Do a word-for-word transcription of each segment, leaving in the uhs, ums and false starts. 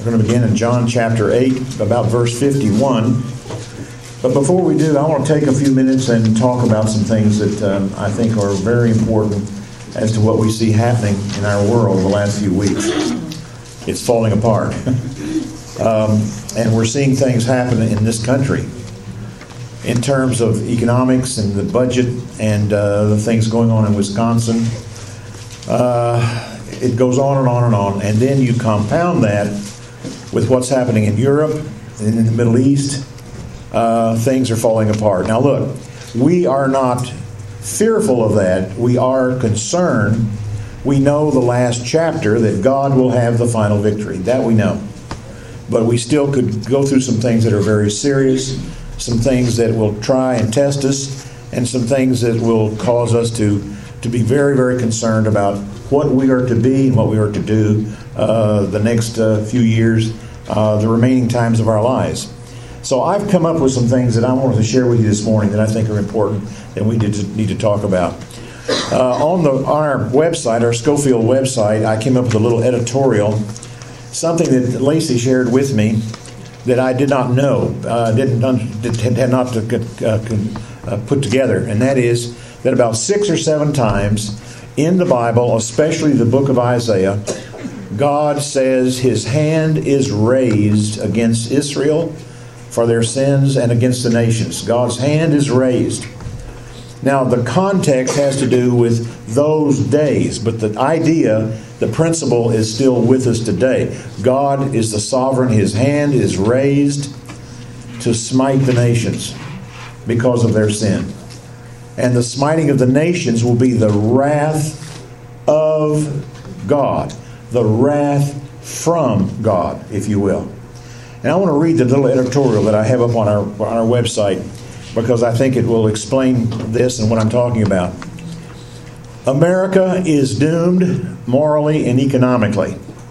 We're going to begin in John chapter eight, about verse fifty-one. But before we do, I want to take a few minutes and talk about some things that um, I think are very important as to what we see happening in our world the last few weeks. It's falling apart. um, and we're seeing things happen in this country in terms of economics and the budget and uh, the things going on in Wisconsin. Uh, it goes on and on and on. And then you compound that with what's happening in Europe and in the Middle East. Uh, things are falling apart. Now look, we are not fearful of that. We are concerned. We know the last chapter that God will have the final victory. That we know. But we still could go through some things that are very serious, some things that will try and test us, and some things that will cause us to, to be very, very concerned about what we are to be and what we are to do uh, the next uh, few years, uh, the remaining times of our lives. So I've come up with some things that I wanted to share with you this morning that I think are important that we need to talk about. Uh, on the on our website, our Scofield website, I came up with a little editorial, something that Lacey shared with me that I did not know, uh, didn't had not uh, uh, put together, and that is that about six or seven times in the Bible, especially the book of Isaiah, God says His hand is raised against Israel for their sins and against the nations. God's hand is raised. Now, the context has to do with those days, but the idea, the principle is still with us today. God is the sovereign. His hand is raised to smite the nations because of their sin. And the smiting of the nations will be the wrath of God, the wrath from God, if you will. And I want to read the little editorial that I have up on our, on our website because I think it will explain this and what I'm talking about. America is doomed morally and economically.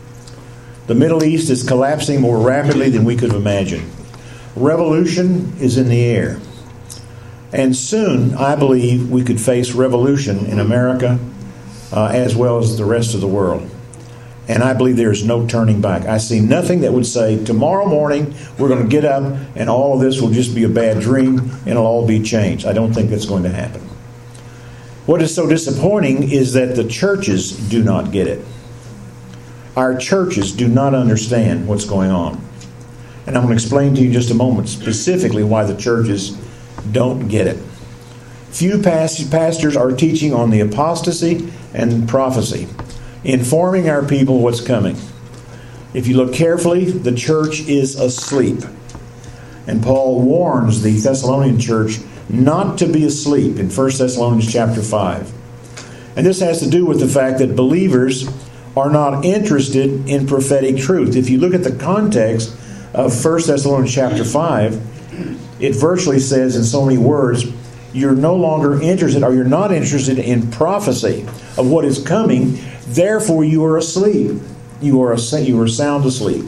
The Middle East is collapsing more rapidly than we could have imagined. Revolution is in the air. And soon, I believe, we could face revolution in America uh, as well as the rest of the world. And I believe there is no turning back. I see nothing that would say, tomorrow morning, we're going to get up and all of this will just be a bad dream and it'll all be changed. I don't think that's going to happen. What is so disappointing is that the churches do not get it. Our churches do not understand what's going on. And I'm going to explain to you in just a moment specifically why the churches don't get it. Few pastors are teaching on the apostasy and prophecy, informing our people what's coming. If you look carefully, the church is asleep. And Paul warns the Thessalonian church not to be asleep in First Thessalonians chapter five. And this has to do with the fact that believers are not interested in prophetic truth. If you look at the context of First Thessalonians chapter five, it virtually says in so many words, you're no longer interested, or you're not interested in prophecy of what is coming. Therefore, you are asleep. You are a, you are sound asleep.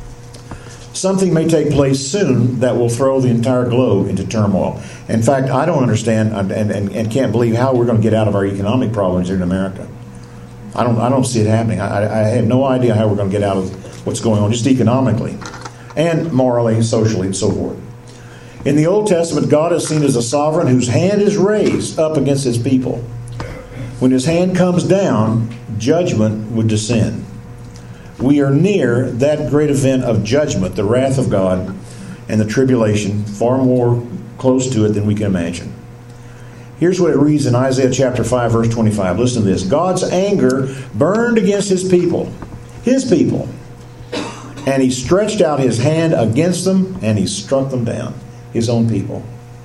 Something may take place soon that will throw the entire globe into turmoil. In fact, I don't understand and, and, and can't believe how we're going to get out of our economic problems here in America. I don't I don't see it happening. I, I have no idea how we're going to get out of what's going on, just economically and morally and socially and so forth. In the Old Testament, God is seen as a sovereign whose hand is raised up against His people. When His hand comes down, judgment would descend. We are near that great event of judgment, the wrath of God and the tribulation, far more close to it than we can imagine. Here's what it reads in Isaiah chapter five, verse twenty-five. Listen to this. God's anger burned against His people, His people, and He stretched out His hand against them, and He struck them down, His own people.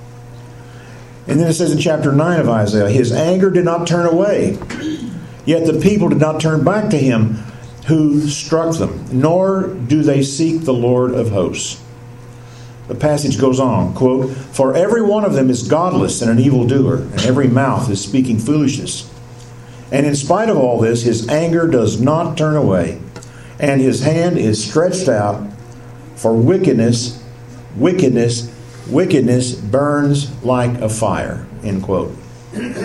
And then it says in chapter nine of Isaiah, His anger did not turn away, yet the people did not turn back to Him who struck them, nor do they seek the Lord of hosts. The passage goes on, quote, for every one of them is godless and an evildoer, and every mouth is speaking foolishness. And in spite of all this, His anger does not turn away, and His hand is stretched out for wickedness, wickedness, wickedness burns like a fire, end quote.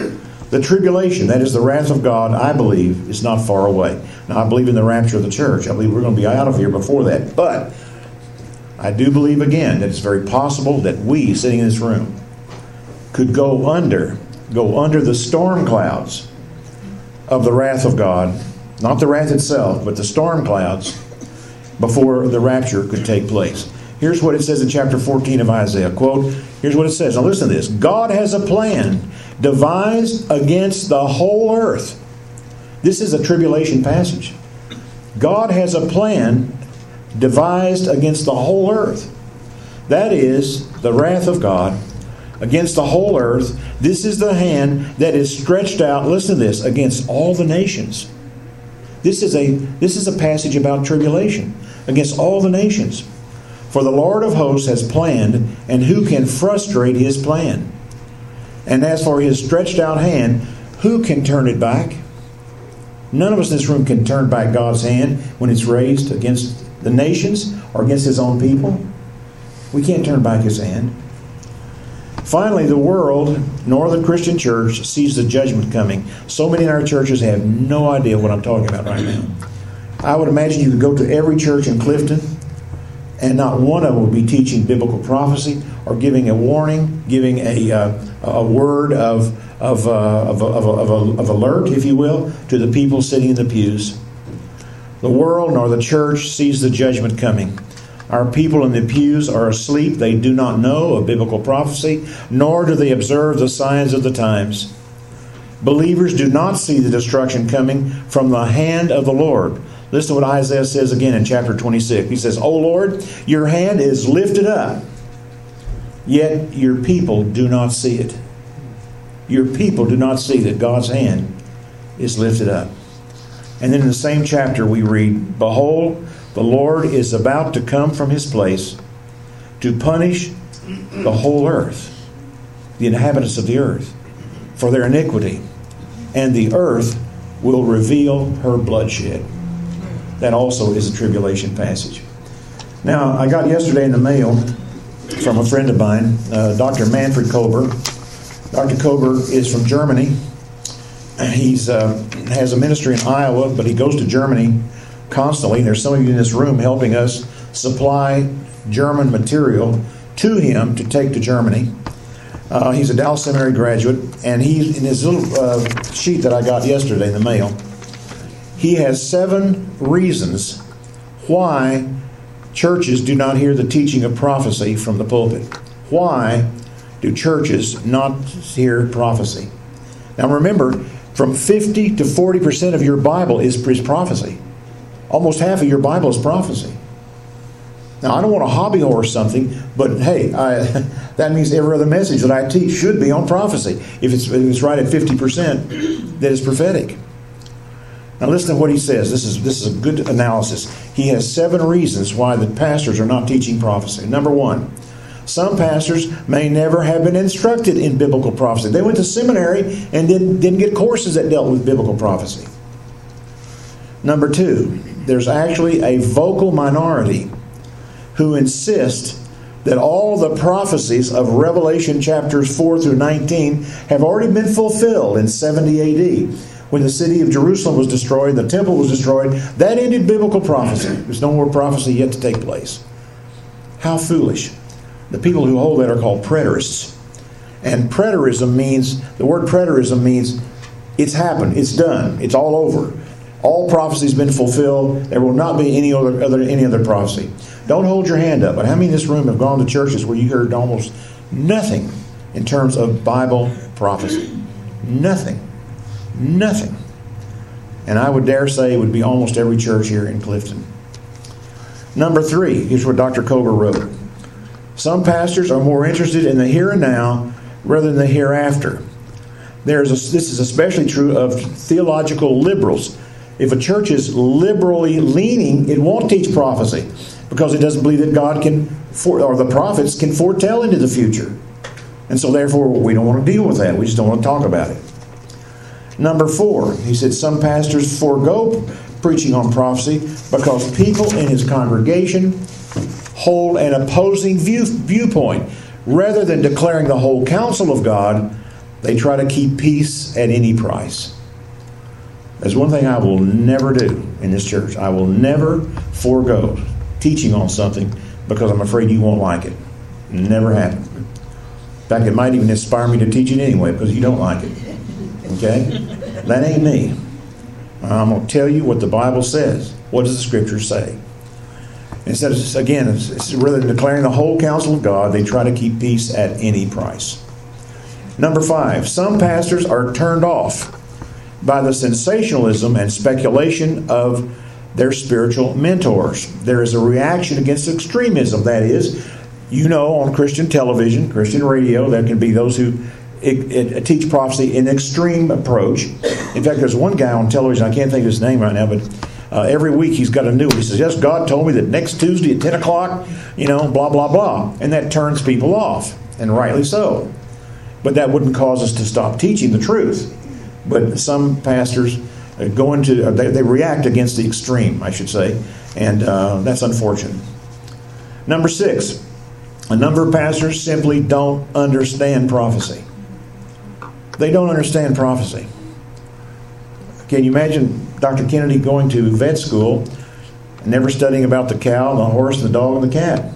The tribulation, that is the wrath of God, I believe, is not far away. Now, I believe in the rapture of the church. I believe we're going to be out of here before that. But I do believe, again, that it's very possible that we, sitting in this room, could go under, go under the storm clouds of the wrath of God. Not the wrath itself, but the storm clouds before the rapture could take place. Here's what it says in chapter fourteen of Isaiah. Quote, here's what it says. Now listen to this. God has a plan devised against the whole earth. This is a tribulation passage. God has a plan devised against the whole earth. That is the wrath of God against the whole earth. This is the hand that is stretched out, listen to this, against all the nations. This is a this is a passage about tribulation against all the nations. For the Lord of hosts has planned, and who can frustrate his plan? And as for his stretched out hand, who can turn it back? None of us in this room can turn back God's hand when it's raised against the nations or against his own people. We can't turn back his hand. Finally, the world, nor the Christian church, sees the judgment coming. So many in our churches have no idea what I'm talking about right now. I would imagine you could go to every church in Clifton, and not one of them would be teaching biblical prophecy or giving a warning, giving a uh, a word of of, uh, of, of, of, of alert, if you will, to the people sitting in the pews. The world nor the church sees the judgment coming. Our people in the pews are asleep. They do not know of biblical prophecy, nor do they observe the signs of the times. Believers do not see the destruction coming from the hand of the Lord. Listen to what Isaiah says again in chapter twenty-six. He says, O Lord, your hand is lifted up, yet your people do not see it. Your people do not see that God's hand is lifted up. And then in the same chapter we read, Behold, the Lord is about to come from his place to punish the whole earth, the inhabitants of the earth, for their iniquity, and the earth will reveal her bloodshed. That also is a tribulation passage. Now, I got yesterday in the mail from a friend of mine, uh, Doctor Manfred Kober. Doctor Kober is from Germany. He's uh, has a ministry in Iowa, but he goes to Germany constantly. There's some of you in this room helping us supply German material to him to take to Germany. Uh, he's a Dallas Seminary graduate, and he's in his little uh, sheet that I got yesterday in the mail. He has seven reasons why churches do not hear the teaching of prophecy from the pulpit. Why do churches not hear prophecy? Now remember, from fifty to forty percent of your Bible is prophecy. Almost half of your Bible is prophecy. Now, I don't want to hobby horse something, but hey, I, that means every other message that I teach should be on prophecy. If it's, if it's right at fifty percent, that is prophetic. Now listen to what he says. This is this is a good analysis. He has seven reasons why the pastors are not teaching prophecy. Number one, some pastors may never have been instructed in biblical prophecy. They went to seminary and didn't, didn't get courses that dealt with biblical prophecy. Number two, there's actually a vocal minority who insist that all the prophecies of Revelation chapters four through nineteen have already been fulfilled in seventy A D. When the city of Jerusalem was destroyed, the temple was destroyed, that ended biblical prophecy. There's no more prophecy yet to take place. How foolish. The people who hold that are called preterists. And preterism means, the word preterism means it's happened, it's done, it's all over. All prophecy has been fulfilled. There will not be any other, other any other prophecy. Don't hold your hand up. But how many in this room have gone to churches where you heard almost nothing in terms of Bible prophecy? Nothing. Nothing. And I would dare say it would be almost every church here in Clifton. Number three, here's what Doctor Kober wrote. Some pastors are more interested in the here and now rather than the hereafter. There's a, this is especially true of theological liberals. If a church is liberally leaning, it won't teach prophecy because it doesn't believe that God can, for, or the prophets can foretell into the future. And so therefore we don't want to deal with that. We just don't want to talk about it. Number four, he said some pastors forego preaching on prophecy because people in his congregation hold an opposing view, viewpoint. Rather than declaring the whole counsel of God, They try to keep peace at any price. There's one thing I will never do in this church. I will never forego teaching on something because I'm afraid you won't like it. Never happen. In fact, it might even inspire me to teach it anyway because you don't like it. Okay? That ain't me. I'm going to tell you what the Bible says. What does the Scripture say? Instead of, again, it's, it's rather than declaring the whole counsel of God, they try to keep peace at any price. Number five, some pastors are turned off by the sensationalism and speculation of their spiritual mentors. There is a reaction against extremism. That is, you know, on Christian television, Christian radio, there can be those who it, it, teach prophecy in extreme approach. In fact, there's one guy on television, I can't think of his name right now, but uh, every week he's got a new one. He says, yes, God told me that next Tuesday at ten o'clock, you know, blah, blah, blah. And that turns people off, and rightly so. But that wouldn't cause us to stop teaching the truth. But some pastors go into, they, they react against the extreme, I should say, and uh, that's unfortunate. Number six, a number of pastors simply don't understand prophecy. They don't understand prophecy. Can you imagine Doctor Kennedy going to vet school and never studying about the cow, the horse, the dog, and the cat?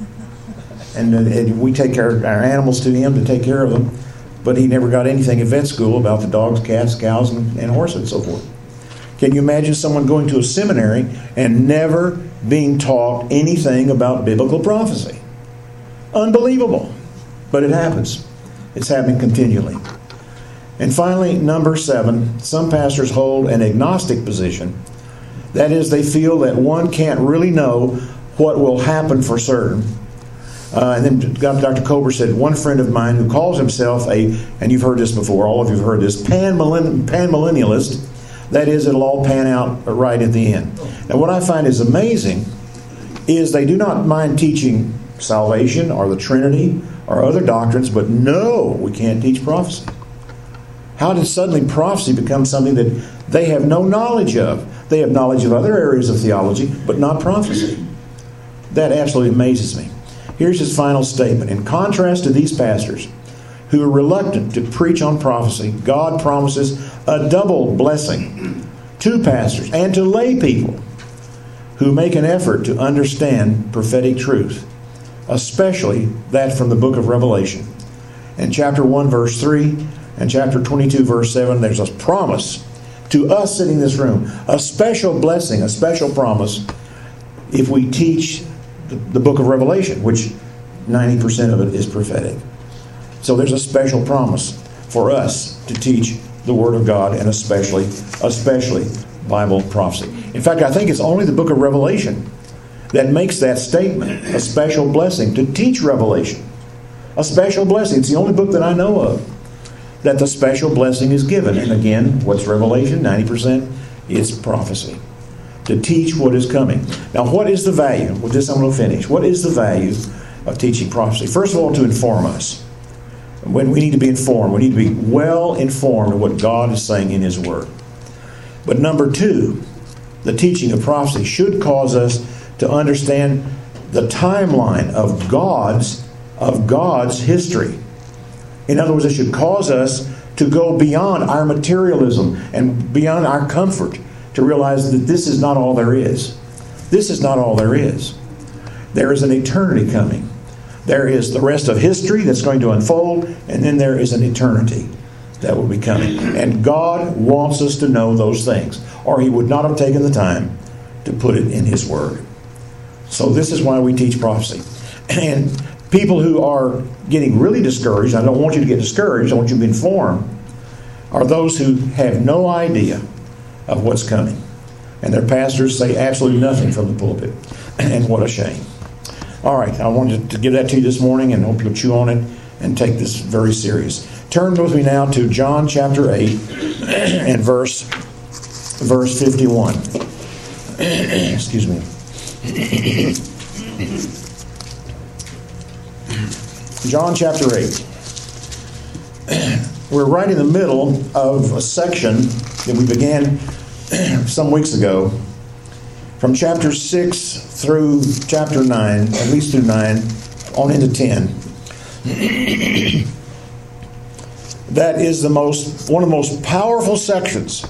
And, uh, and we take our, our animals to him to take care of them. But he never got anything at vet school about the dogs, cats, cows, and, and horses and so forth. Can you imagine someone going to a seminary and never being taught anything about biblical prophecy? Unbelievable. But it happens. It's happening continually. And finally, number seven, some pastors hold an agnostic position. That is, they feel that one can't really know what will happen for certain. Uh, and then Doctor Kober said, one friend of mine who calls himself a, and you've heard this before, all of you have heard this, pan-millennialist, that is, it'll all pan out right at the end. Now, what I find is amazing is they do not mind teaching salvation or the Trinity or other doctrines, but no, we can't teach prophecy. How did suddenly prophecy become something that they have no knowledge of? They have knowledge of other areas of theology, but not prophecy. That absolutely amazes me. Here's his final statement. In contrast to these pastors who are reluctant to preach on prophecy, God promises a double blessing to pastors and to lay people who make an effort to understand prophetic truth, especially that from the book of Revelation. In chapter one, verse three, and chapter twenty-two, verse seven, there's a promise to us sitting in this room, a special blessing, a special promise if we teach the, the book of Revelation, which ninety percent of it is prophetic. So there's a special promise for us to teach the Word of God, and especially, especially Bible prophecy. In fact, I think it's only the book of Revelation that makes that statement, a special blessing to teach Revelation. A special blessing. It's the only book that I know of that the special blessing is given. And again, what's Revelation? ninety percent is prophecy. To teach what is coming. Now, what is the value? With this, I'm going to finish. What is the value of teaching prophecy? First of all, to inform us. When we need to be informed, we need to be well informed of what God is saying in His Word. But number two, the teaching of prophecy should cause us to understand the timeline of God's of God's history. In other words, it should cause us to go beyond our materialism and beyond our comfort to realize that this is not all there is. This is not all there is. There is an eternity coming. There is the rest of history that's going to unfold, and then there is an eternity that will be coming. And God wants us to know those things, or He would not have taken the time to put it in His Word. So this is why we teach prophecy. And people who are getting really discouraged, I don't want you to get discouraged, I want you to be informed, are those who have no idea of what's coming. And their pastors say absolutely nothing from the pulpit. And what a shame. All right, I wanted to give that to you this morning and hope you'll chew on it and take this very serious. Turn with me now to John chapter eight and verse, verse fifty-one. Excuse me. John chapter eight. We're right in the middle of a section that we began some weeks ago, from chapter six through chapter nine, at least through nine, on into ten. that is the most one of the most powerful sections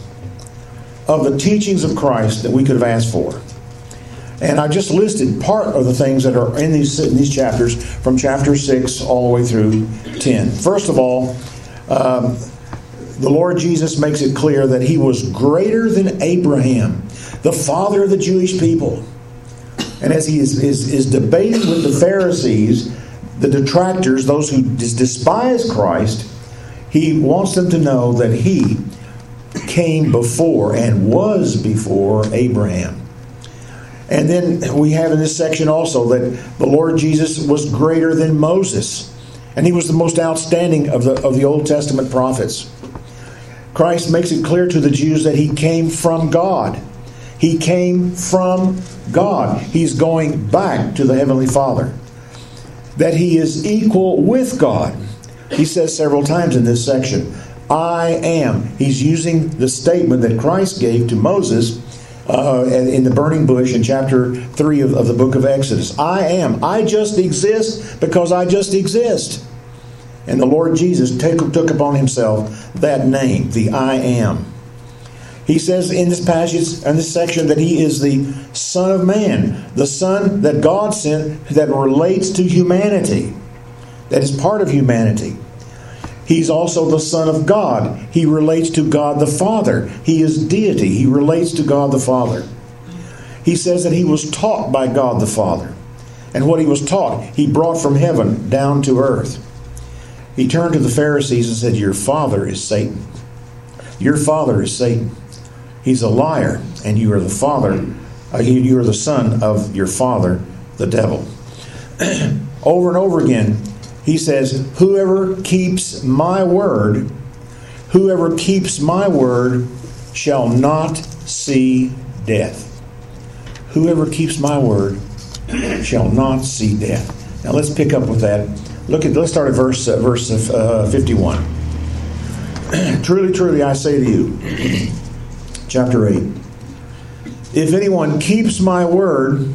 of the teachings of Christ that we could have asked for. And I just listed part of the things that are in these, in these chapters, from chapter six all the way through ten. First of all, um, the Lord Jesus makes it clear that he was greater than Abraham, the father of the Jewish people. And as he is, is, is debating with the Pharisees, the detractors, those who despise Christ, he wants them to know that he came before and was before Abraham. And then we have in this section also that the Lord Jesus was greater than Moses. And he was the most outstanding of the, of the Old Testament prophets. Christ makes it clear to the Jews that he came from God. He came from God. He's going back to the Heavenly Father. That he is equal with God. He says several times in this section, I am. He's using the statement that Christ gave to Moses uh, in the burning bush in chapter three of, of the book of Exodus. I am. I just exist because I just exist. And the Lord Jesus take, took upon himself that name, the I am. He says in this passage, in this section, that he is the Son of Man, the Son that God sent that relates to humanity, that is part of humanity. He's also the Son of God. He relates to God the Father. He is deity. He relates to God the Father. He says that he was taught by God the Father. And what he was taught, he brought from heaven down to earth. He turned to the Pharisees and said, your father is Satan. Your father is Satan. He's a liar, and you are the father, uh, you, you are the son of your father, the devil. Over and over again, he says, whoever keeps my word, whoever keeps my word shall not see death. Whoever keeps my word shall not see death. Now let's pick up with that. Look at. Let's start at verse uh, verse uh, fifty-one. Truly, truly, I say to you, chapter eight. If anyone keeps my word,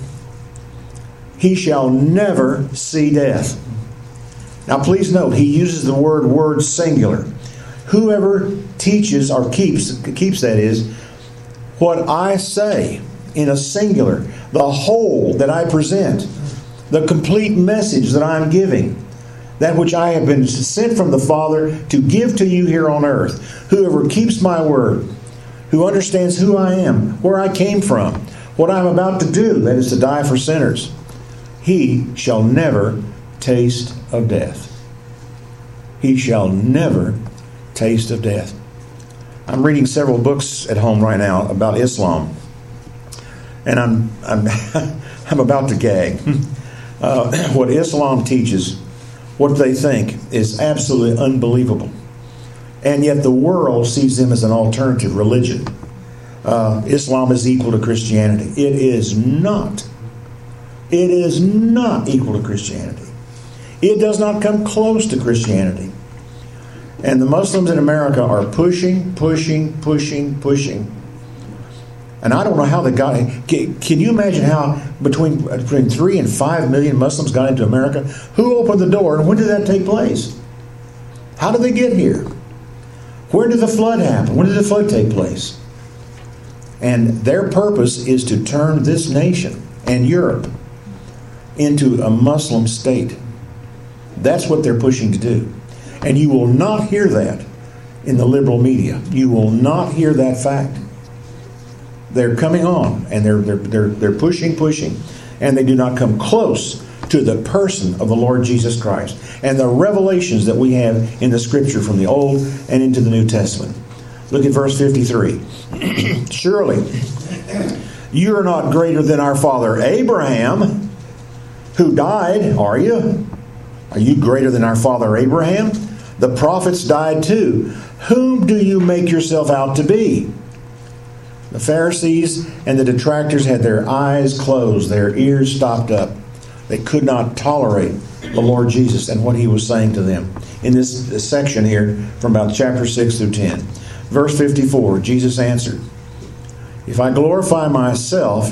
he shall never see death. Now, please note, he uses the word word singular. Whoever teaches or keeps keeps that is what I say in a singular, the whole that I present, the complete message that I am giving. That which I have been sent from the Father to give to you here on earth. Whoever keeps my word, who understands who I am, where I came from, what I'm about to do, that is to die for sinners, he shall never taste of death. He shall never taste of death. I'm reading several books at home right now about Islam. And I'm I'm, I'm about to gag. Uh, what Islam teaches, what they think, is absolutely unbelievable. And yet the world sees them as an alternative religion. Uh, Islam is equal to Christianity. It is not. It is not equal to Christianity. It does not come close to Christianity. And the Muslims in America are pushing, pushing, pushing, pushing. And I don't know how they got it. Can, can you imagine how between, between three and five million Muslims got into America? Who opened the door and when did that take place? How did they get here? Where did the flood happen? When did the flood take place? And their purpose is to turn this nation and Europe into a Muslim state. That's what they're pushing to do. And you will not hear that in the liberal media. You will not hear that fact. They're coming on, and they're they're they're they're pushing, pushing, and they do not come close to the person of the Lord Jesus Christ and the revelations that we have in the Scripture from the Old and into the New Testament. Look at verse fifty-three. Surely you are not greater than our father Abraham, who died, are you? Are you greater than our father Abraham? The prophets died too. Whom do you make yourself out to be? The Pharisees and the detractors had their eyes closed, their ears stopped up. They could not tolerate the Lord Jesus and what he was saying to them. In this, this section here, from about chapter six through ten. Verse fifty-four, Jesus answered, if I glorify myself,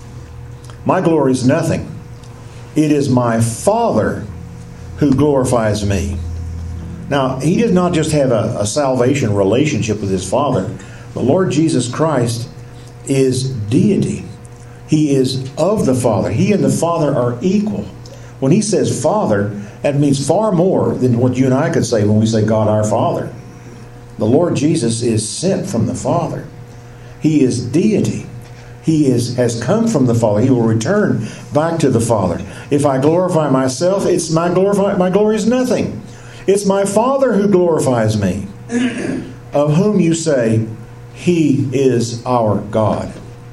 my glory is nothing. It is my Father who glorifies me, Now, he did not just have a, a salvation relationship with his Father. The Lord Jesus Christ is deity. He is of the Father. He and the Father are equal. When he says Father, that means far more than what you and I could say when we say God our Father. The Lord Jesus is sent from the Father. He is deity. He is has come from the Father. He will return back to the Father. If I glorify myself, it's my glorify my glory is nothing. It's my Father who glorifies me, of whom you say, He is our God.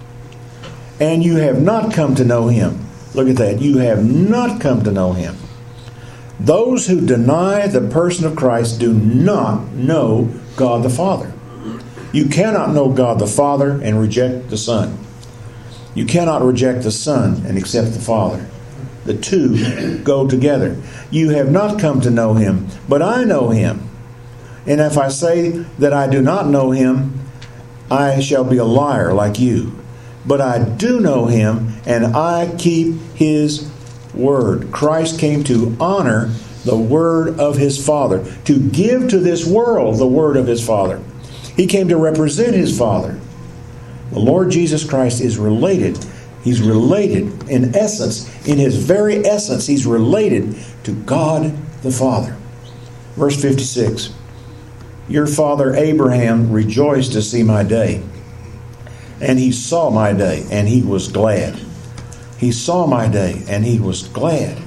And you have not come to know Him. Look at that. You have not come to know Him. Those who deny the person of Christ do not know God the Father. You cannot know God the Father and reject the Son. You cannot reject the Son and accept the Father. The two go together. You have not come to know Him, but I know Him. And if I say that I do not know Him, I shall be a liar like you. But I do know Him, and I keep His word. Christ came to honor the word of His Father, to give to this world the word of His Father. He came to represent His Father. The Lord Jesus Christ is related. He's related in essence, in His very essence, He's related to God the Father. Verse fifty-six. Your father Abraham rejoiced to see my day, and he saw my day, and he was glad. He saw my day, and he was glad.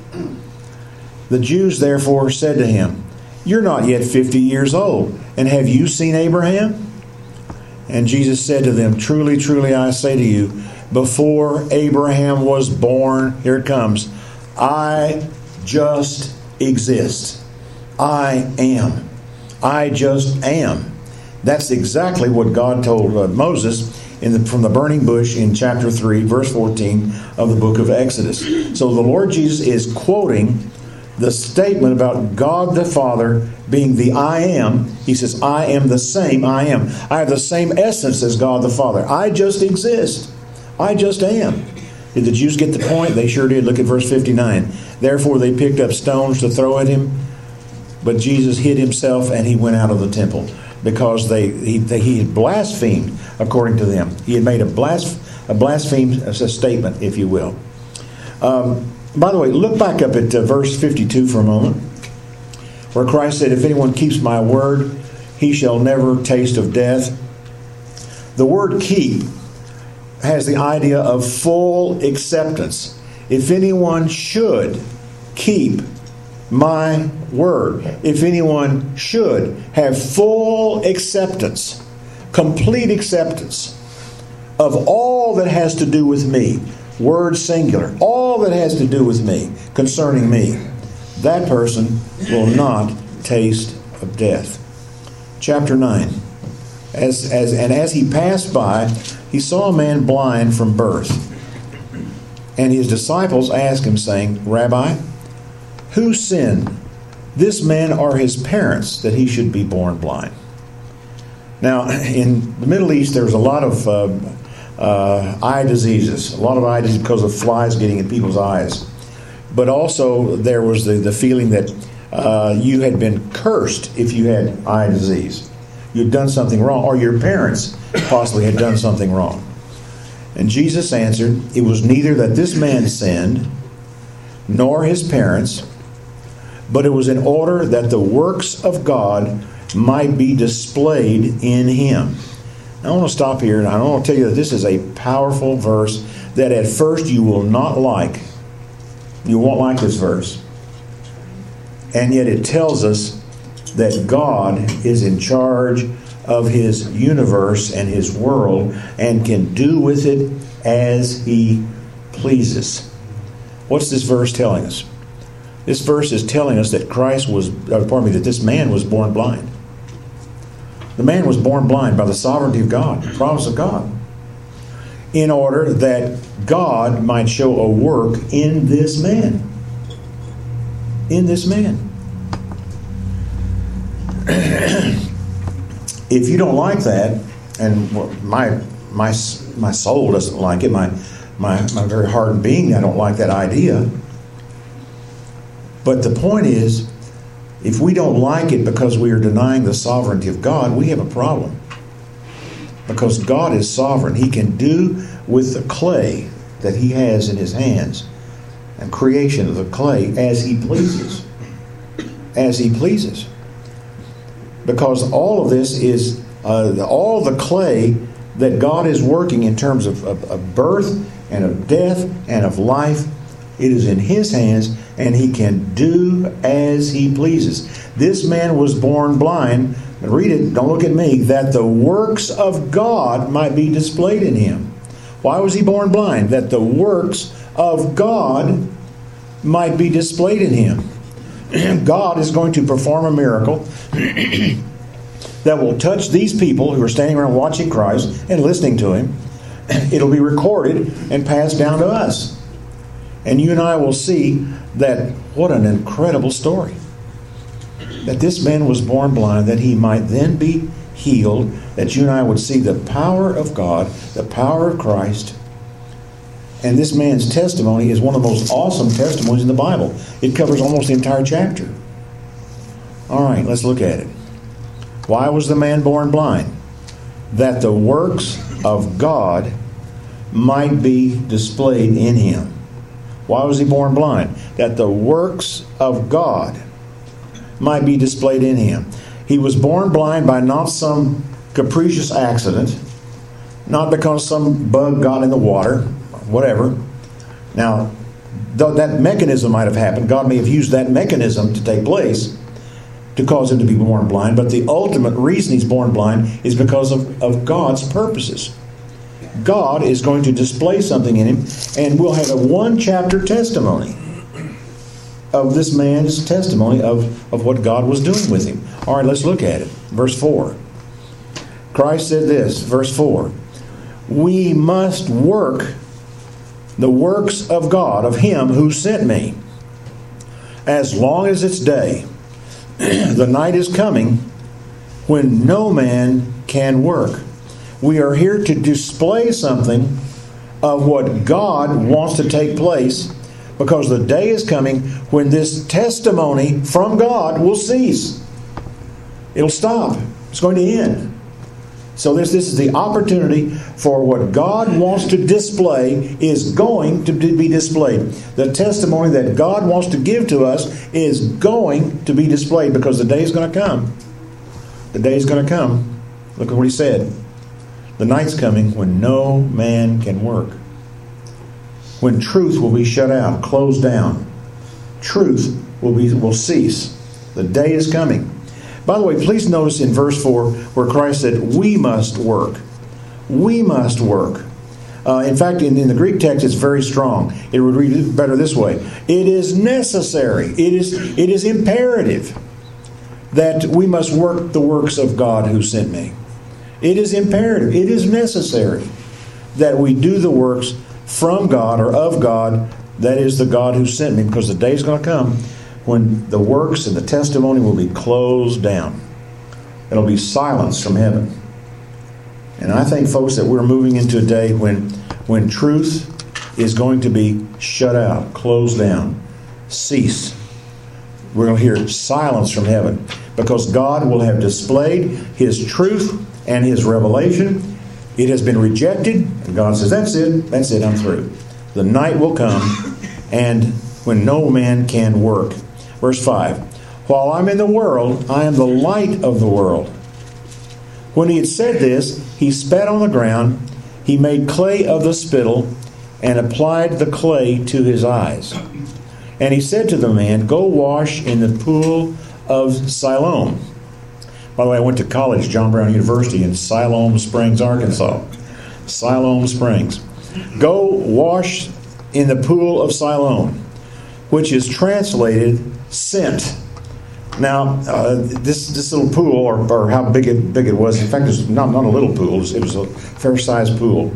The Jews therefore said to him, You're not yet fifty years old, and have you seen Abraham? And Jesus said to them, Truly, truly, I say to you, before Abraham was born, here it comes, I just exist. I am. I just am. That's exactly what God told uh, Moses in the, from the burning bush in chapter three, verse fourteen of the book of Exodus. So the Lord Jesus is quoting the statement about God the Father being the I am. He says, I am the same I am. I have the same essence as God the Father. I just exist. I just am. Did the Jews get the point? They sure did. Look at verse fifty-nine. Therefore they picked up stones to throw at him, but Jesus hid himself and he went out of the temple because they he, they, he had blasphemed, according to them. He had made a, blas, a blaspheme a statement, if you will. Um, by the way, look back up at uh, verse fifty-two for a moment, where Christ said, If anyone keeps my word, he shall never taste of death. The word keep has the idea of full acceptance. If anyone should keep my word, if anyone should have full acceptance, complete acceptance of all that has to do with me, word singular, all that has to do with me, concerning me, that person will not taste of death. Chapter nine. As, as, and as he passed by, he saw a man blind from birth. And his disciples asked him, saying, Rabbi, who sinned, this man or his parents, that he should be born blind? Now, in the Middle East, there's a lot of uh, uh, eye diseases, a lot of eye diseases because of flies getting in people's eyes. But also, there was the, the feeling that uh, you had been cursed if you had eye disease. You'd done something wrong, or your parents possibly had done something wrong. And Jesus answered, It was neither that this man sinned, nor his parents, but it was in order that the works of God might be displayed in him. Now, I want to stop here, and I want to tell you that this is a powerful verse that at first you will not like. You won't like this verse. And yet it tells us that God is in charge of His universe and His world and can do with it as He pleases. What's this verse telling us? This verse is telling us that Christ was, uh, pardon me, that this man was born blind. The man was born blind by the sovereignty of God, the promise of God, in order that God might show a work in this man. In this man. If you don't like that, and my my my soul doesn't like it, my my my very heart and being, I don't like that idea. But the point is, If we don't like it because we are denying the sovereignty of God, we have a problem. Because God is sovereign. He can do with the clay that He has in His hands and creation of the clay as He pleases. As He pleases. Because all of this is, uh, all the clay that God is working in terms of, of, of birth and of death and of life, it is in His hands, and He can do as He pleases. This man was born blind. Read it, don't look at me. That the works of God might be displayed in him. Why was he born blind? That the works of God might be displayed in him. God is going to perform a miracle that will touch these people who are standing around watching Christ and listening to Him. It'll be recorded and passed down to us. And you and I will see that, what an incredible story. That this man was born blind, that he might then be healed, that you and I would see the power of God, the power of Christ. And this man's testimony is one of the most awesome testimonies in the Bible. It covers almost the entire chapter. All right, let's look at it. Why was the man born blind? That the works of God might be displayed in him. Why was he born blind? That the works of God might be displayed in him. He was born blind by not some capricious accident, not because some bug got in the water, whatever. Now, though that mechanism might have happened, God may have used that mechanism to take place to cause him to be born blind, but the ultimate reason he's born blind is because of, of God's purposes. God is going to display something in him, and we'll have a one-chapter testimony of this man's testimony of, of what God was doing with him. All right, let's look at it. Verse four. Christ said this, verse four. We must work the works of God, of Him who sent me, as long as it's day. The night is coming when no man can work. We are here to display something of what God wants to take place, because the day is coming when this testimony from God will cease. It'll stop. It's going to end. So this, this is the opportunity for what God wants to display is going to be displayed. The testimony that God wants to give to us is going to be displayed, because the day is going to come. The day is going to come. Look at what He said. The night's coming when no man can work. When truth will be shut out, closed down. Truth will be will cease. The day is coming. By the way, please notice in verse four where Christ said, we must work. We must work. Uh, in fact, in, in the Greek text, it's very strong. It would read better this way. It is necessary. It is, it is imperative that we must work the works of God who sent me. It is imperative. It is necessary that we do the works from God or of God, that is the God who sent me, because the day is going to come when the works and the testimony will be closed down. It'll be silence from heaven. And I think, folks, that we're moving into a day when, when truth is going to be shut out, closed down, cease. We're going to hear silence from heaven, because God will have displayed His truth and His revelation. It has been rejected, and God says, that's it, that's it, I'm through. The night will come, and when no man can work. Verse five, while I'm in the world, I am the light of the world. When He had said this, He spat on the ground, He made clay of the spittle, and applied the clay to his eyes. And He said to the man, go wash in the pool of Siloam. By the way, I went to college, John Brown University, in Siloam Springs, Arkansas. Siloam Springs. Go wash in the pool of Siloam, which is translated sent. Now, uh, this this little pool, or, or how big it big it was, in fact, it was not, not a little pool, it was, it was a fair-sized pool,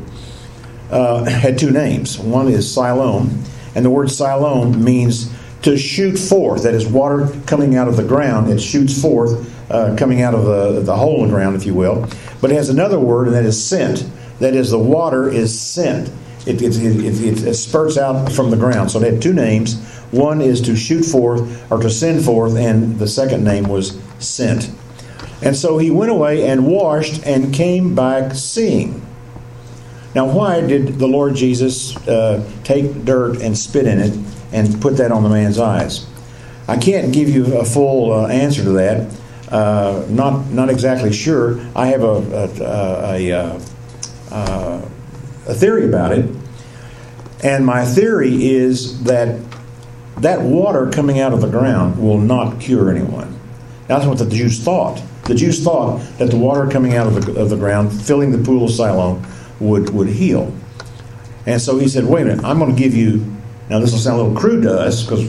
uh, had two names. One is Siloam, and the word Siloam means to shoot forth. That is, water coming out of the ground, it shoots forth, uh, coming out of the, the hole in the ground, if you will. But it has another word, and that is sent. That is, the water is sent. It, it, it, it, it spurts out from the ground. So they had two names. One is to shoot forth or to send forth, and the second name was sent. And so he went away and washed and came back seeing. Now, why did the Lord Jesus uh, take dirt and spit in it and put that on the man's eyes? I can't give you a full uh, answer to that. Uh, not not exactly sure. I have a a, a, a, a a theory about it, and my theory is that that water coming out of the ground will not cure anyone. That's what the Jews thought. The Jews thought that the water coming out of the, of the ground, filling the pool of Siloam, would, would heal. And so he said, wait a minute, I'm going to give you, now this will sound a little crude to us because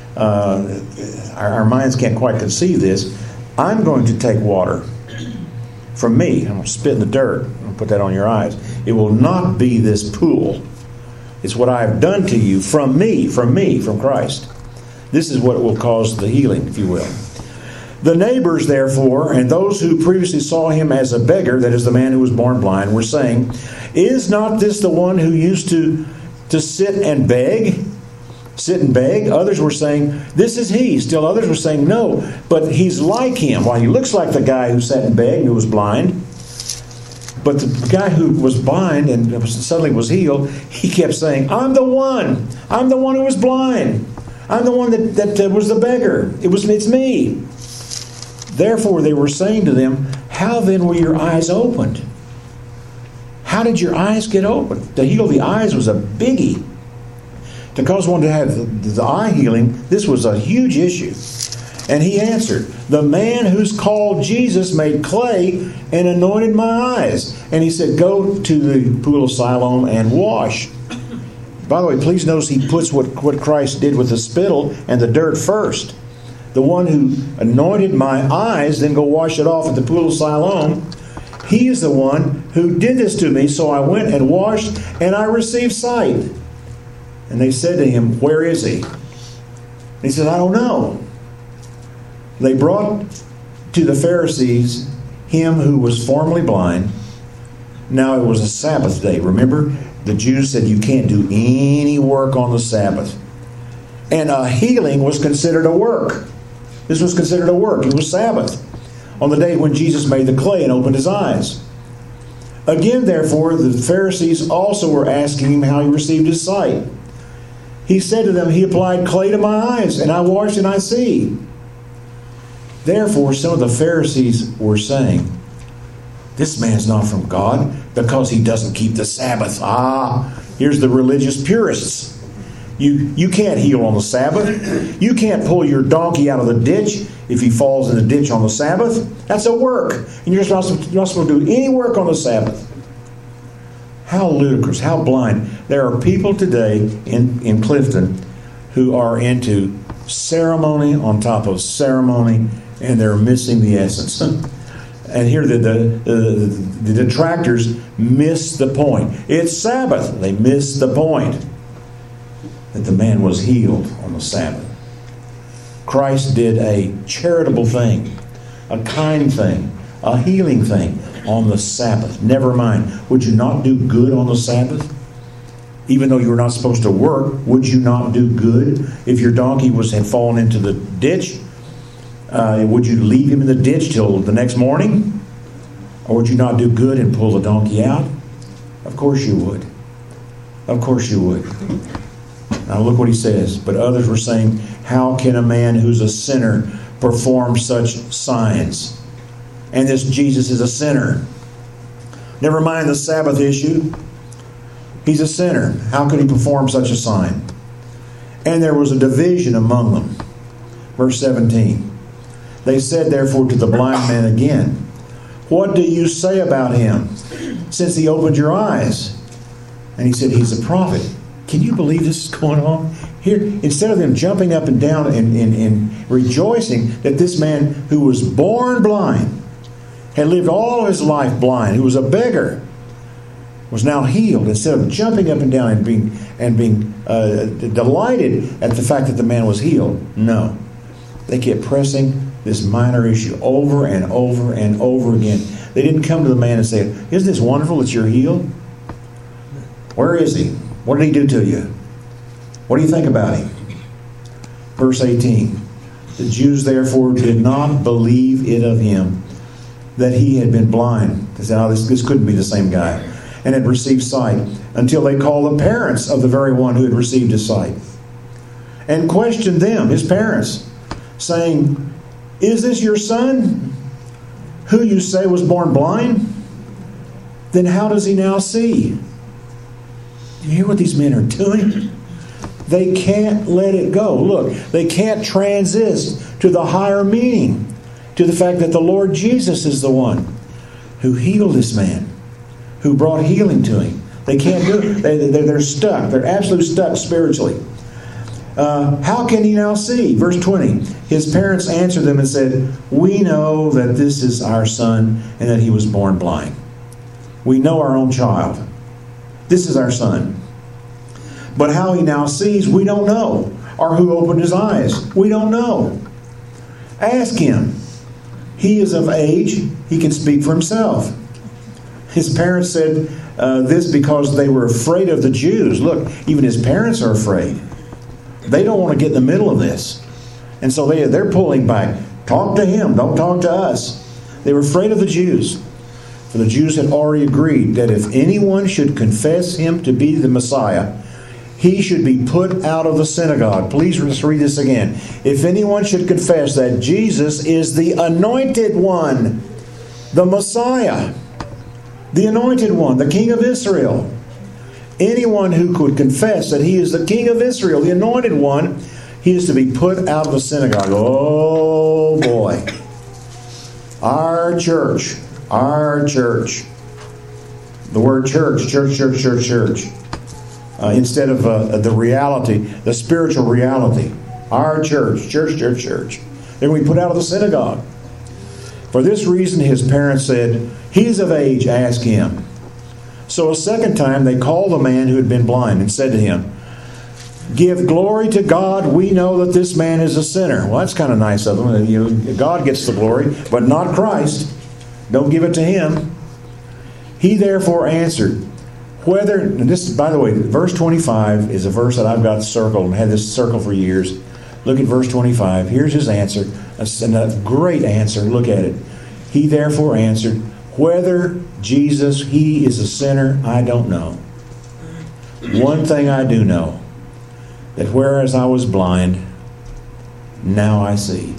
uh, our, our minds can't quite conceive this. I'm going to take water from me. I'm going to spit in the dirt and put that on your eyes. It will not be this pool. It's what I have done to you from me, from me, from Christ. This is what will cause the healing, if you will. The neighbors, therefore, and those who previously saw him as a beggar, that is the man who was born blind, were saying, is not this the one who used to, to sit and beg? Sit and beg? Others were saying, this is he. Still others were saying, no, but he's like him. While he looks like the guy who sat and begged, who was blind. But the guy who was blind and suddenly was healed, he kept saying, I'm the one. I'm the one who was blind. I'm the one that, that uh, was the beggar. It was, it's me. Therefore, they were saying to them, how then were your eyes opened? How did your eyes get opened? To heal the eyes was a biggie. To cause one to have the, the eye healing, this was a huge issue. And he answered, the man who's called Jesus made clay and anointed my eyes. And he said, go to the pool of Siloam and wash. By the way, please notice he puts what, what Christ did with the spittle and the dirt first. The one who anointed my eyes, then go wash it off at the pool of Siloam. He is the one who did this to me. So I went and washed, and I received sight. And they said to him, where is he? And he said, I don't know. They brought to the Pharisees him who was formerly blind. Now it was a Sabbath day. Remember, the Jews said you can't do any work on the Sabbath. And a healing was considered a work. This was considered a work. It was Sabbath, on the day when Jesus made the clay and opened his eyes. Again, therefore, the Pharisees also were asking him how he received his sight. He said to them, he applied clay to my eyes, and I washed and I see. Therefore, some of the Pharisees were saying, this man's not from God because he doesn't keep the Sabbath. Ah, here's the religious purists. You, you can't heal on the Sabbath. You can't pull your donkey out of the ditch if he falls in the ditch on the Sabbath. That's a work. And you're not, you're not supposed to do any work on the Sabbath. How ludicrous, how blind. There are people today in, in Clifton who are into ceremony on top of ceremony, and they're missing the essence. And here the, the, the, the detractors miss the point. It's Sabbath. They miss the point that the man was healed on the Sabbath. Christ did a charitable thing, a kind thing, a healing thing on the Sabbath. Never mind, would you not do good on the Sabbath? Even though you were not supposed to work, would you not do good? If your donkey was had fallen into the ditch, uh, would you leave him in the ditch till the next morning? Or would you not do good and pull the donkey out? Of course you would. Of course you would. Now look what he says. But others were saying, how can a man who's a sinner perform such signs? And this Jesus is a sinner. Never mind the Sabbath issue. He's a sinner. How could he perform such a sign? And there was a division among them. Verse seventeen. They said therefore to the blind man again, what do you say about him, since he opened your eyes? And he said, he's a prophet. Can you believe this is going on? Here, instead of them jumping up and down and, and, and rejoicing that this man who was born blind, had lived all his life blind, who was a beggar, was now healed, instead of jumping up and down and being and being uh, delighted at the fact that the man was healed. No. They kept pressing this minor issue over and over and over again. They didn't come to the man and say, isn't this wonderful that you're healed? Where is he? What did he do to you? What do you think about him? Verse eighteen. The Jews therefore did not believe it of him that he had been blind. They said, oh, this, this couldn't be the same guy. And had received sight, until they called the parents of the very one who had received his sight, and questioned them, his parents, saying, is this your son, who you say was born blind? Then how does he now see? Do you hear what these men are doing? They can't let it go. Look, they can't transist to the higher meaning, to the fact that the Lord Jesus is the one who healed this man, who brought healing to him. They can't do it. They, they, they're stuck. They're absolutely stuck spiritually. Uh, how can he now see? Verse twenty. His parents answered them and said, we know that this is our son and that he was born blind. We know our own child. This is our son. But how he now sees, we don't know. Or who opened his eyes, we don't know. Ask him. He is of age. He can speak for himself. His parents said uh, this because they were afraid of the Jews. Look, even his parents are afraid. They don't want to get in the middle of this. And so they, they're pulling back. Talk to him. Don't talk to us. They were afraid of the Jews. For the Jews had already agreed that if anyone should confess him to be the Messiah, he should be put out of the synagogue. Please let's read this again. If anyone should confess that Jesus is the anointed one, the Messiah, the anointed one, the King of Israel, anyone who could confess that he is the King of Israel, the anointed one, he is to be put out of the synagogue. Oh boy. Our church, our church. The word church, church, church, church, church. Uh, instead of uh, the reality, the spiritual reality. Our church, church, church, church. Then we put out of the synagogue. For this reason his parents said, he's of age, ask him. So a second time they called the man who had been blind and said to him, give glory to God, we know that this man is a sinner. Well, that's kind of nice of them. You know, God gets the glory, but not Christ. Don't give it to him. He therefore answered, whether, and this, by the way, verse twenty-five is a verse that I've got circled and had this circled for years. Look at verse twenty-five. Here's his answer. A great answer. Look at it. He therefore answered, whether Jesus, he is a sinner, I don't know. One thing I do know, that whereas I was blind, now I see.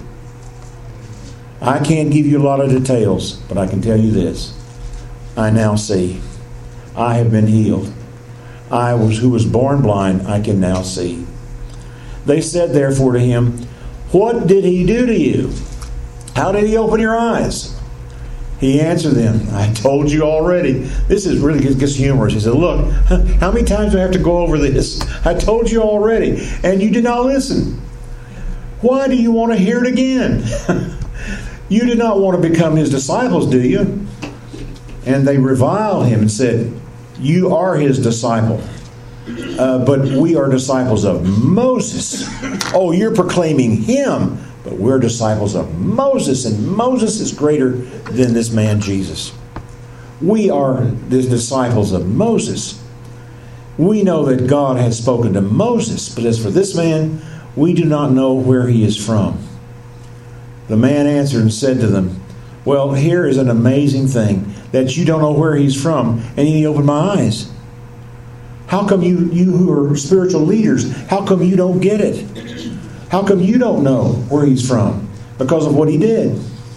I can't give you a lot of details, but I can tell you this. I now see. I have been healed. I was who was born blind, I can now see. They said therefore to him, what did he do to you? How did he open your eyes? He answered them, I told you already. This is really gets humorous. He said, look, how many times do I have to go over this? I told you already, and you did not listen. Why do you want to hear it again? You did not want to become his disciples, do you? And they reviled him and said, you are his disciple, uh, but we are disciples of Moses. Oh, you're proclaiming him, but we're disciples of Moses, and Moses is greater than this man Jesus. We are the disciples of Moses. We know that God has spoken to Moses, but as for this man, we do not know where he is from. The man answered and said to them, well, here is an amazing thing, that you don't know where he's from, and he opened my eyes. How come you, you who are spiritual leaders, how come you don't get it? How come you don't know where he's from? Because of what he did.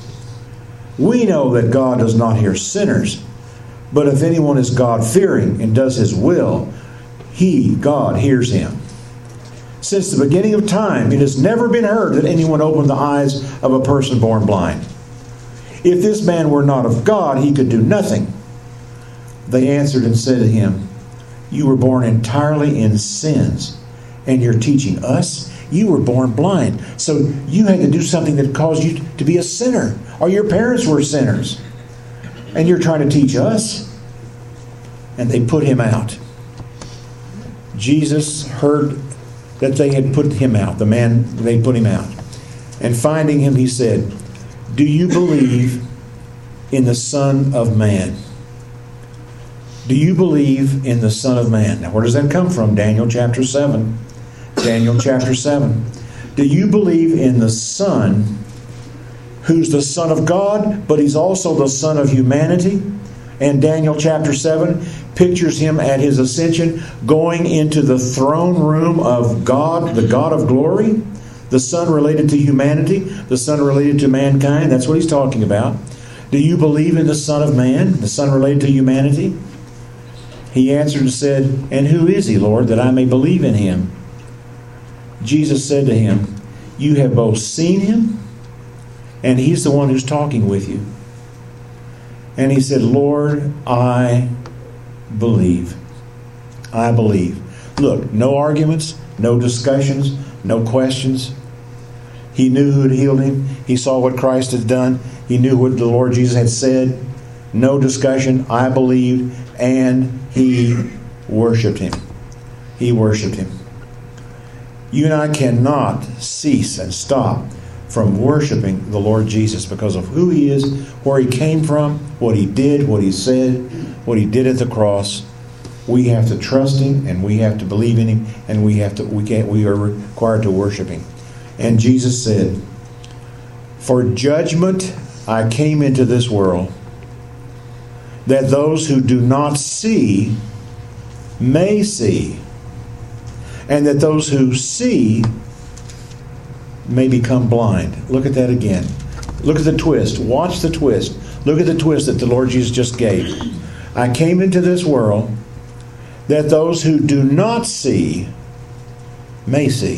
We know that God does not hear sinners, but if anyone is God-fearing and does his will, he, God, hears him. Since the beginning of time, it has never been heard that anyone opened the eyes of a person born blind. If this man were not of God, he could do nothing. They answered and said to him, you were born entirely in sins, and you're teaching us? You were born blind, so you had to do something that caused you to be a sinner, or your parents were sinners, and you're trying to teach us? And they put him out. Jesus heard that they had put him out, the man, they put him out. And finding him, he said, do you believe in the Son of Man? Do you believe in the Son of Man? Now, where does that come from? Daniel chapter seven. Daniel chapter seven. Do you believe in the Son, who's the Son of God, but He's also the Son of humanity? And Daniel chapter seven pictures Him at His ascension going into the throne room of God, the God of glory. The Son related to humanity, the Son related to mankind. That's what He's talking about. Do you believe in the Son of Man, the Son related to humanity? He answered and said, and who is He, Lord, that I may believe in Him? Jesus said to him, you have both seen Him, and He's the one who's talking with you. And he said, Lord, I believe. I believe. Look, no arguments, no discussions, no questions. He knew who had healed him. He saw what Christ had done. He knew what the Lord Jesus had said. No discussion. I believed. And he worshiped Him. He worshiped Him. You and I cannot cease and stop from worshiping the Lord Jesus because of who He is, where He came from, what He did, what He said, what He did at the cross. We have to trust Him, and we have to believe in Him, and we have to. We can't. We are required to worship Him. And Jesus said, "For judgment I came into this world, that those who do not see may see, and that those who see may become blind." Look at that again. Look at the twist. Watch the twist. Look at the twist that the Lord Jesus just gave. I came into this world that those who do not see may see.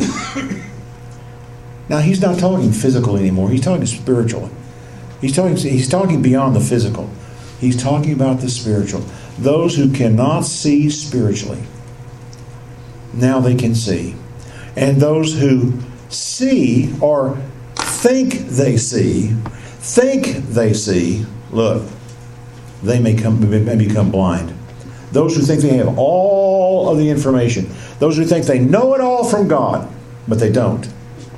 Now, He's not talking physical anymore. He's talking spiritual. He's talking, he's talking beyond the physical. He's talking about the spiritual. Those who cannot see spiritually, now they can see. And those who see or think they see, think they see, look, they may, come, may become blind. Those who think they have all of the information, those who think they know it all from God, but they don't,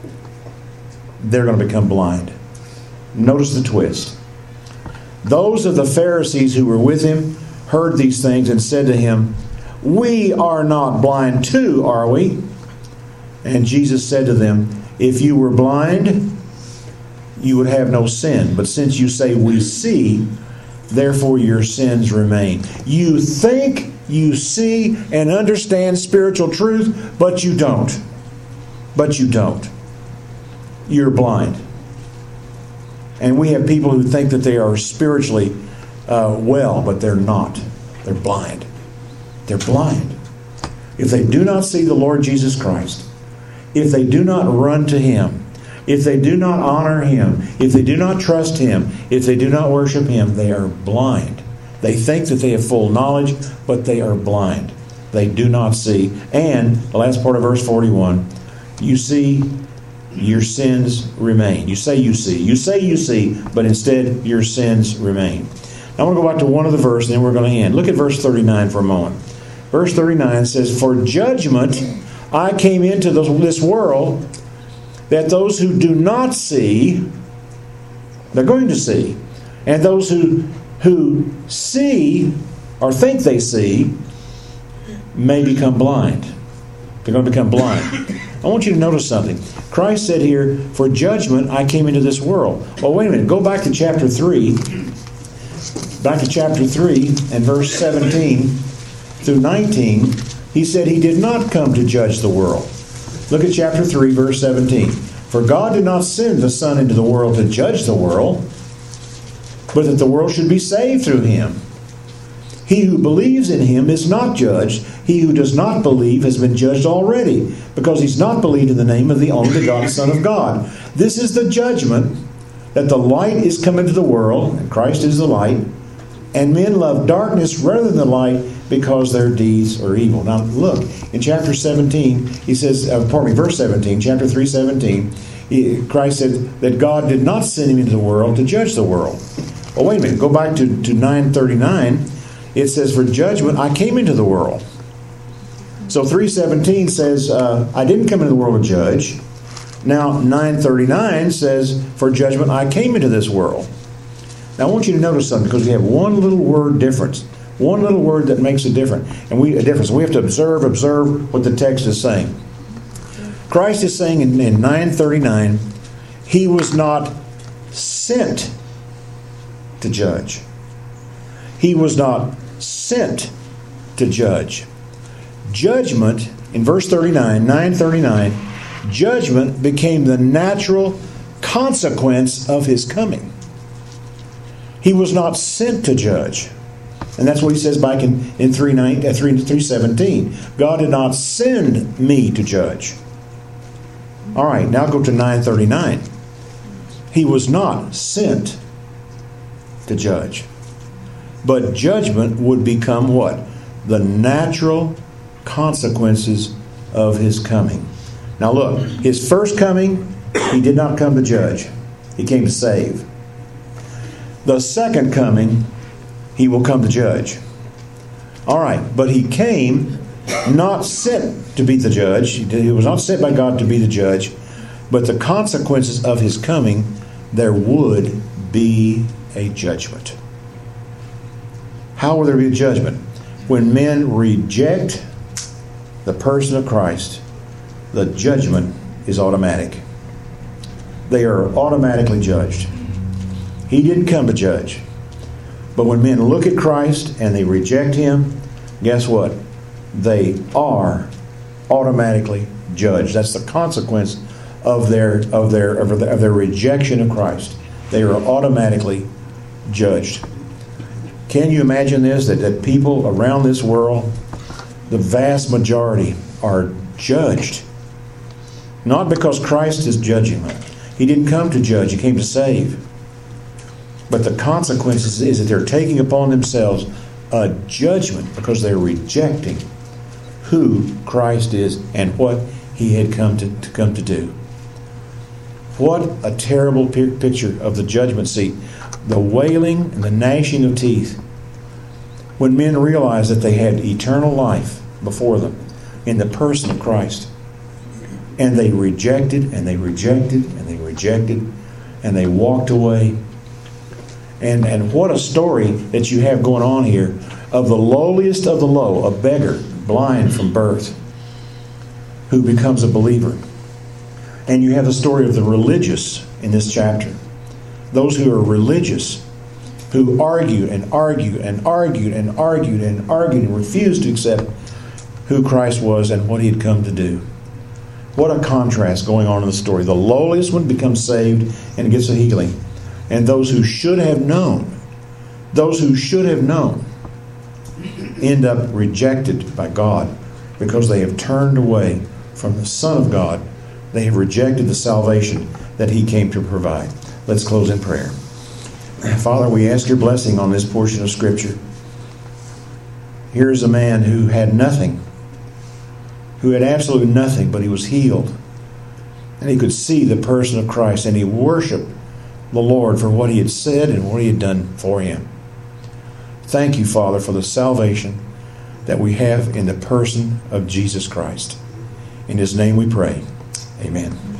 they're going to become blind. Notice the twist. Those of the Pharisees who were with Him heard these things and said to Him, we are not blind too, are we? And Jesus said to them, if you were blind, you would have no sin. But since you say we see, therefore your sins remain. You think you see and understand spiritual truth, but you don't. But you don't. You're blind. And we have people who think that they are spiritually uh, well, but they're not. They're blind. They're blind. If they do not see the Lord Jesus Christ, if they do not run to Him, if they do not honor Him, if they do not trust Him, if they do not worship Him, they are blind. They think that they have full knowledge, but they are blind. They do not see. And the last part of verse forty-one, you see, your sins remain. You say you see. You say you see, but instead your sins remain. Now I want to go back to one of the verses, and then we're going to end. Look at verse thirty-nine for a moment. Verse thirty-nine says, for judgment I came into this world, that those who do not see, they're going to see. And those who, who see or think they see may become blind. They're going to become blind. I want you to notice something. Christ said here, for judgment I came into this world. Well, wait a minute. Go back to chapter three. Back to chapter three and verse seventeen through nineteen. He said He did not come to judge the world. Look at chapter three, verse seventeen. For God did not send the Son into the world to judge the world, but that the world should be saved through Him. He who believes in Him is not judged. He who does not believe has been judged already, because he's not believed in the name of the only begotten Son of God. This is the judgment, that the light is come into the world, and Christ is the light, and men love darkness rather than the light, because their deeds are evil. Now look, in chapter seventeen, he says, uh, pardon me, verse seventeen, chapter three, seventeen, he, Christ said that God did not send Him into the world to judge the world. Well, wait a minute, go back to, to nine thirty-nine. It says, for judgment I came into the world. So three seventeen says, uh, I didn't come into the world to judge. Now nine thirty-nine says, for judgment I came into this world. Now I want you to notice something, because we have one little word difference. One little word that makes a difference. And we a difference. We have to observe, observe what the text is saying. Christ is saying in, in nine thirty-nine, He was not sent to judge. He was not sent to judge. Judgment, in verse thirty-nine, nine thirty-nine, judgment became the natural consequence of His coming. He was not sent to judge. And that's what He says back in, in three seventeen. God did not send me to judge. All right, now go to nine thirty-nine. He was not sent to judge. But judgment would become what? The natural consequences of His coming. Now look, His first coming, He did not come to judge. He came to save. The second coming, He will come to judge. All right, but He came not sent to be the judge. He was not sent by God to be the judge. But the consequences of His coming, there would be a judgment. How will there be a judgment? When men reject the person of Christ, the judgment is automatic. They are automatically judged. He didn't come to judge. But when men look at Christ and they reject Him, guess what? They are automatically judged. That's the consequence of their of their of their, of their rejection of Christ. They are automatically judged. Can you imagine this? That, that people around this world, the vast majority, are judged. Not because Christ is judging them. He didn't come to judge. He came to save. But the consequences is that they're taking upon themselves a judgment because they're rejecting who Christ is and what He had come to, to come to do. What a terrible picture of the judgment seat. The wailing and the gnashing of teeth when men realized that they had eternal life before them in the person of Christ. And they rejected and they rejected and they rejected and they walked away. And, and what a story that you have going on here of the lowliest of the low, a beggar, blind from birth, who becomes a believer. And you have the story of the religious in this chapter. Those who are religious, who argued and argued and argued and argued and argued and refused to accept who Christ was and what He had come to do. What a contrast going on in the story. The lowliest one becomes saved and gets a healing. And those who should have known, those who should have known, end up rejected by God because they have turned away from the Son of God. They have rejected the salvation that He came to provide. Let's close in prayer. Father, we ask Your blessing on this portion of Scripture. Here's a man who had nothing, who had absolutely nothing, but he was healed. And he could see the person of Christ, and he worshiped the Lord for what He had said and what He had done for him. Thank You, Father, for the salvation that we have in the person of Jesus Christ. In His name we pray. Amen.